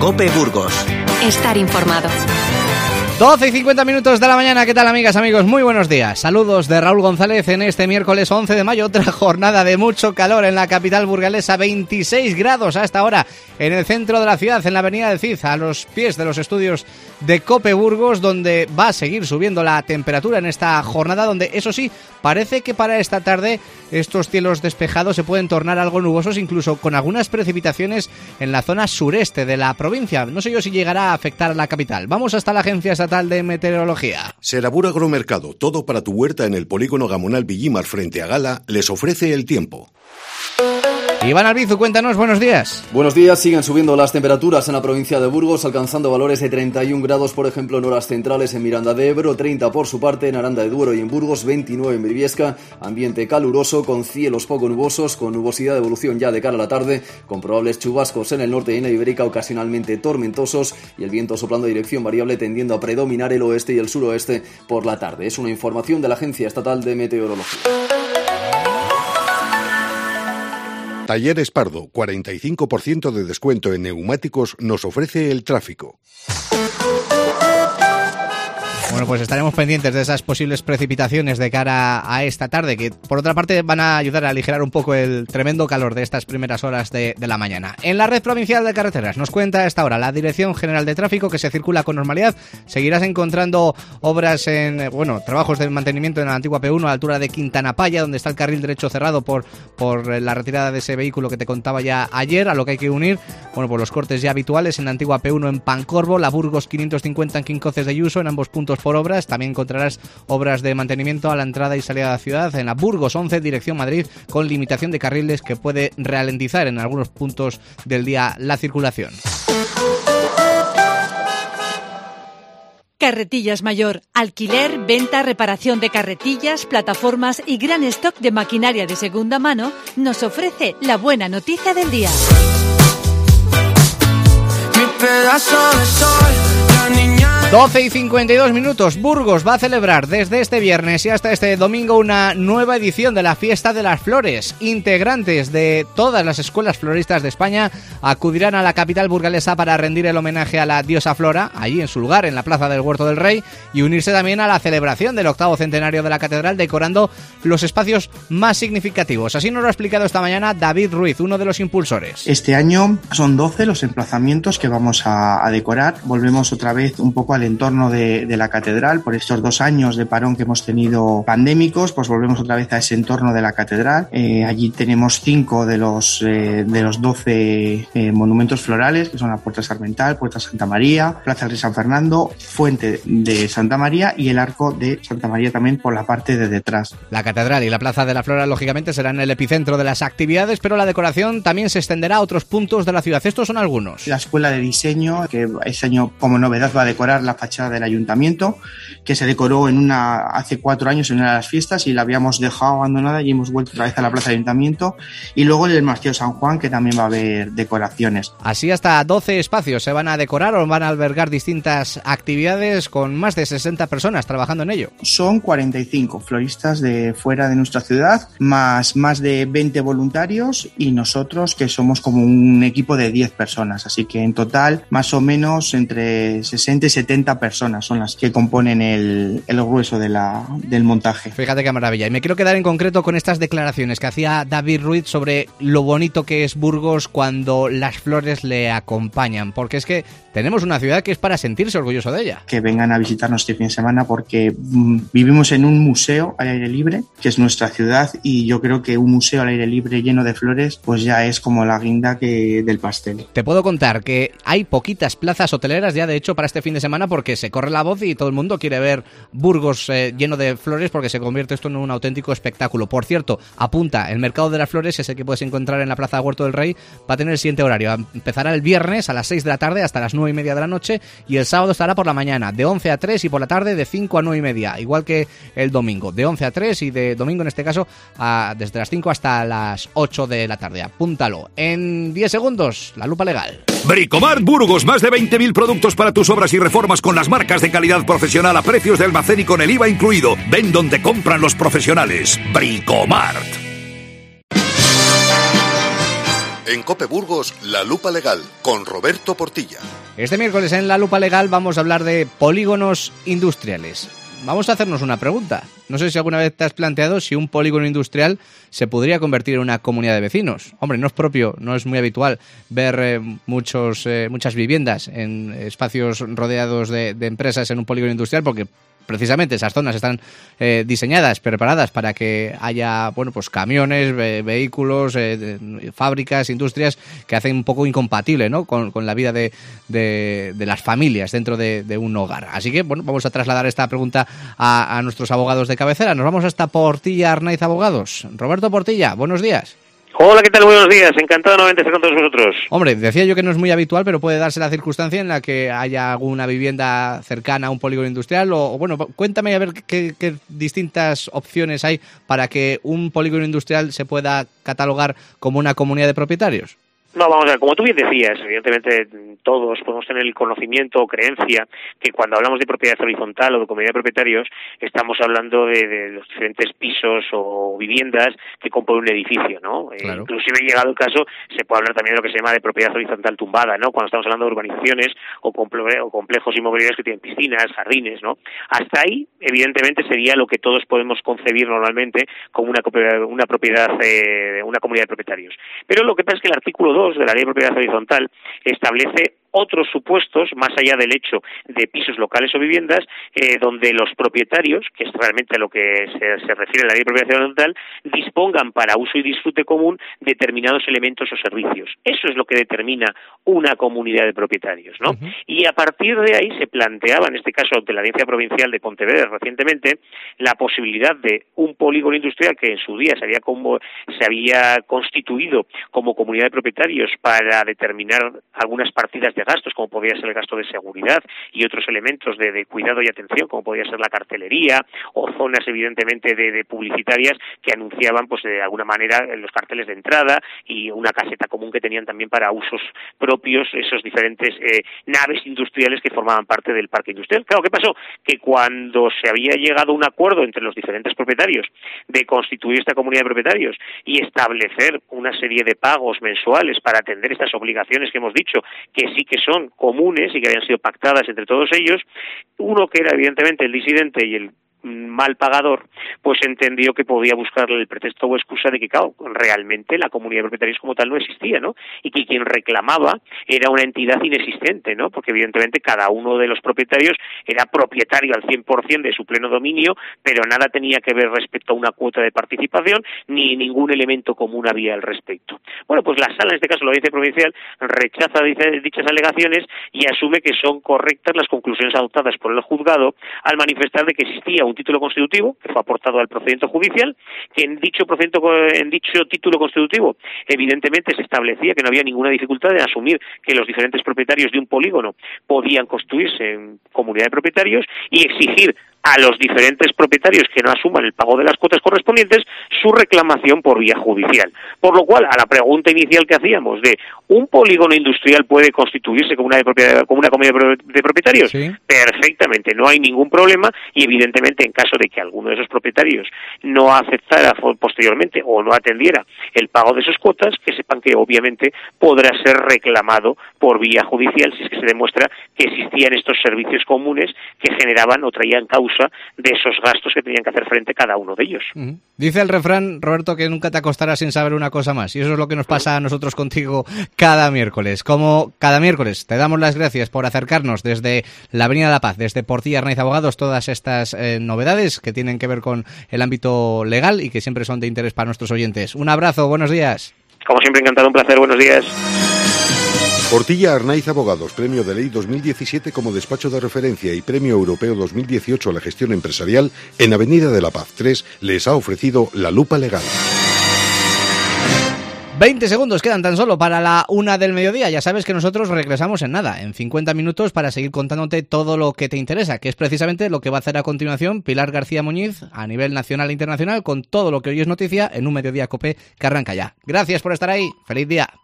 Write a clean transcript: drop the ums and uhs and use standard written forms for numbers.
COPE Burgos. Estar informado. 12:50 de la mañana, ¿qué tal amigas, amigos? Muy buenos días. Saludos de Raúl González en este miércoles 11 de mayo, otra jornada de mucho calor en la capital burgalesa, 26 grados hasta ahora en el centro de la ciudad, en la avenida del Cid, a los pies de los estudios de COPE Burgos, donde va a seguir subiendo la temperatura en esta jornada, donde eso sí, parece que para esta tarde estos cielos despejados se pueden tornar algo nubosos, incluso con algunas precipitaciones en la zona sureste de la provincia. No sé yo si llegará a afectar a la capital. Vamos hasta la Agencia Estatal de Meteorología. Serabur Agromercado, todo para tu huerta en el polígono Gamonal Villimar frente a Gala, les ofrece el tiempo. Iván Albizu, cuéntanos, buenos días. Buenos días, siguen subiendo las temperaturas en la provincia de Burgos, alcanzando valores de 31 grados, por ejemplo, en horas centrales en Miranda de Ebro, 30 por su parte en Aranda de Duero y en Burgos, 29 en Briviesca, ambiente caluroso con cielos poco nubosos, con nubosidad de evolución ya de cara a la tarde, con probables chubascos en el norte y en la Ibérica, ocasionalmente tormentosos, y el viento soplando a dirección variable tendiendo a predominar el oeste y el suroeste por la tarde. Es una información de la Agencia Estatal de Meteorología. Talleres Pardo, 45% de descuento en neumáticos, nos ofrece el tráfico. Bueno, pues estaremos pendientes de esas posibles precipitaciones de cara a esta tarde, que por otra parte van a ayudar a aligerar un poco el tremendo calor de estas primeras horas de la mañana. En la red provincial de carreteras nos cuenta a esta hora la Dirección General de Tráfico que se circula con normalidad. Seguirás encontrando obras trabajos de mantenimiento en la antigua P1 a la altura de Quintana Paya, donde está el carril derecho cerrado por la retirada de ese vehículo que te contaba ya ayer, a lo que hay que unir, pues los cortes ya habituales en la antigua P1 en Pancorbo, la Burgos 550 en Quincoces de Yuso, en ambos puntos por obras. También encontrarás obras de mantenimiento a la entrada y salida de la ciudad en la Burgos 11, dirección Madrid, con limitación de carriles que puede ralentizar en algunos puntos del día la circulación. Carretillas Mayor, alquiler, venta, reparación de carretillas, plataformas y gran stock de maquinaria de segunda mano, nos ofrece la buena noticia del día. Mi pedazo de sol, la niña... 12:52. Burgos va a celebrar desde este viernes y hasta este domingo una nueva edición de la Fiesta de las Flores. Integrantes de todas las escuelas floristas de España acudirán a la capital burgalesa para rendir el homenaje a la diosa Flora, allí en su lugar, en la Plaza del Huerto del Rey, y unirse también a la celebración del 80º centenario de la catedral, decorando los espacios más significativos. Así nos lo ha explicado esta mañana David Ruiz, uno de los impulsores. Este año son 12 los emplazamientos que vamos a decorar. Volvemos otra vez un poco al entorno de la catedral. Por estos 2 años de parón que hemos tenido pandémicos, pues volvemos otra vez a ese entorno de la catedral. Allí tenemos 5 de los 12 monumentos florales, que son la Puerta Sarmental, Puerta Santa María, Plaza de San Fernando, Fuente de Santa María y el Arco de Santa María también por la parte de detrás. La catedral y la Plaza de la Flora, lógicamente, serán el epicentro de las actividades, pero la decoración también se extenderá a otros puntos de la ciudad. Estos son algunos. La Escuela de Diseño, que este año como novedad va a decorar la fachada del ayuntamiento, que se decoró hace 4 años en una de las fiestas y la habíamos dejado abandonada y hemos vuelto otra vez a la plaza del ayuntamiento, y luego el Martillo San Juan, que también va a haber decoraciones. Así hasta 12 espacios se van a decorar o van a albergar distintas actividades con más de 60 personas trabajando en ello. Son 45 floristas de fuera de nuestra ciudad, más de 20 voluntarios y nosotros, que somos como un equipo de 10 personas, así que en total más o menos entre 60 y 70 personas son las que componen el grueso del montaje. Fíjate qué maravilla. Y me quiero quedar en concreto con estas declaraciones que hacía David Ruiz sobre lo bonito que es Burgos cuando las flores le acompañan, porque es que tenemos una ciudad que es para sentirse orgulloso de ella. Que vengan a visitarnos este fin de semana porque vivimos en un museo al aire libre, que es nuestra ciudad, y yo creo que un museo al aire libre lleno de flores pues ya es como la guinda del pastel. Te puedo contar que hay poquitas plazas hoteleras ya de hecho para este fin de semana, porque se corre la voz y todo el mundo quiere ver Burgos lleno de flores, porque se convierte esto en un auténtico espectáculo. Por cierto, apunta, el Mercado de las Flores, ese que puedes encontrar en la Plaza Huerto del Rey, va a tener el siguiente horario. Empezará el viernes a las 6 de la tarde hasta las 9:30 de la noche, y el sábado estará por la mañana de 11 a 3 y por la tarde de 5 a 9:30, igual que el domingo, de 11 a 3 y de domingo en este caso desde las 5 hasta las 8 de la tarde. Apúntalo. En 10 segundos, la lupa legal. Bricomart Burgos, más de 20.000 productos para tus obras y reformas con las marcas de calidad profesional a precios de almacén y con el IVA incluido. Ven donde compran los profesionales. Bricomart. En COPE Burgos, La Lupa Legal, con Roberto Portilla. Este miércoles en La Lupa Legal vamos a hablar de polígonos industriales. Vamos a hacernos una pregunta. No sé si alguna vez te has planteado si un polígono industrial se podría convertir en una comunidad de vecinos. Hombre, no es propio, no es muy habitual ver muchas viviendas en espacios rodeados de empresas en un polígono industrial, porque precisamente esas zonas están diseñadas, preparadas para que haya camiones, vehículos, fábricas, industrias que hacen un poco incompatible, ¿no?, con la vida de las familias dentro de un hogar. Así que vamos a trasladar esta pregunta a nuestros abogados de cabecera. Nos vamos hasta Portilla Arnaiz Abogados. Roberto Portilla, buenos días. Hola, ¿qué tal? Buenos días. Encantado nuevamente de estar con todos vosotros. Hombre, decía yo que no es muy habitual, pero puede darse la circunstancia en la que haya alguna vivienda cercana a un polígono industrial cuéntame a ver qué distintas opciones hay para que un polígono industrial se pueda catalogar como una comunidad de propietarios. No, vamos a ver, como tú bien decías, evidentemente todos podemos tener el conocimiento o creencia que cuando hablamos de propiedad horizontal o de comunidad de propietarios estamos hablando de los diferentes pisos o viviendas que componen un edificio, ¿no? Claro. Inclusive, llegado el caso, se puede hablar también de lo que se llama de propiedad horizontal tumbada, ¿no?, cuando estamos hablando de urbanizaciones o complejos inmobiliarios que tienen piscinas, jardines, ¿no? Hasta ahí, evidentemente, sería lo que todos podemos concebir normalmente como una propiedad, una comunidad de propietarios. Pero lo que pasa es que el artículo 2 de la Ley de Propiedad Horizontal establece otros supuestos, más allá del hecho de pisos locales o viviendas, donde los propietarios, que es realmente a lo que se refiere a la Ley de Propiedad Horizontal, dispongan para uso y disfrute común determinados elementos o servicios. Eso es lo que determina una comunidad de propietarios, ¿no? Uh-huh. Y a partir de ahí se planteaba, en este caso ante la Audiencia Provincial de Pontevedra recientemente, la posibilidad de un polígono industrial que en su día se había constituido como comunidad de propietarios para determinar algunas partidas de gastos, como podría ser el gasto de seguridad y otros elementos de cuidado y atención, como podría ser la cartelería o zonas evidentemente de publicitarias que anunciaban de alguna manera los carteles de entrada, y una caseta común que tenían también para usos propios esos diferentes naves industriales que formaban parte del parque industrial. Claro, ¿qué pasó? Que cuando se había llegado a un acuerdo entre los diferentes propietarios de constituir esta comunidad de propietarios y establecer una serie de pagos mensuales para atender estas obligaciones que hemos dicho, que sí que son comunes y que habían sido pactadas entre todos ellos, uno que era evidentemente el disidente y el mal pagador, pues entendió que podía buscarle el pretexto o excusa de que, claro, realmente la comunidad de propietarios como tal no existía, ¿no? Y que quien reclamaba era una entidad inexistente, ¿no? Porque evidentemente cada uno de los propietarios era propietario al 100% de su pleno dominio, pero nada tenía que ver respecto a una cuota de participación, ni ningún elemento común había al respecto. Bueno, pues la sala, en este caso la Audiencia Provincial, rechaza dichas alegaciones y asume que son correctas las conclusiones adoptadas por el juzgado al manifestar de que existía un título constitutivo que fue aportado al procedimiento judicial, que en dicho título constitutivo evidentemente se establecía que no había ninguna dificultad en asumir que los diferentes propietarios de un polígono podían constituirse en comunidad de propietarios y exigir a los diferentes propietarios que no asuman el pago de las cuotas correspondientes su reclamación por vía judicial. Por lo cual, a la pregunta inicial que hacíamos de ¿un polígono industrial puede constituirse como una comunidad de propietarios? Sí. Perfectamente, no hay ningún problema, y evidentemente en caso de que alguno de esos propietarios no aceptara posteriormente o no atendiera el pago de sus cuotas, que sepan que obviamente podrá ser reclamado por vía judicial si es que se demuestra que existían estos servicios comunes que generaban o traían causa de esos gastos que tenían que hacer frente cada uno de ellos. Uh-huh. Dice el refrán, Roberto, que nunca te acostarás sin saber una cosa más, y eso es lo que nos pasa a nosotros contigo cada miércoles. Como cada miércoles, te damos las gracias por acercarnos desde la Avenida de la Paz, desde Portilla Arnaiz Abogados, todas estas novedades que tienen que ver con el ámbito legal y que siempre son de interés para nuestros oyentes. Un abrazo, buenos días. Como siempre, encantado, un placer, buenos días. Portilla Arnaiz Abogados, Premio de Ley 2017 como despacho de referencia y Premio Europeo 2018 a la gestión empresarial en Avenida de la Paz 3, les ha ofrecido La Lupa Legal. 20 segundos quedan tan solo para la 1 del mediodía. Ya sabes que nosotros regresamos en nada, en 50 minutos, para seguir contándote todo lo que te interesa, que es precisamente lo que va a hacer a continuación Pilar García Muñiz a nivel nacional e internacional, con todo lo que hoy es noticia en un Mediodía COPE que arranca ya. Gracias por estar ahí. ¡Feliz día!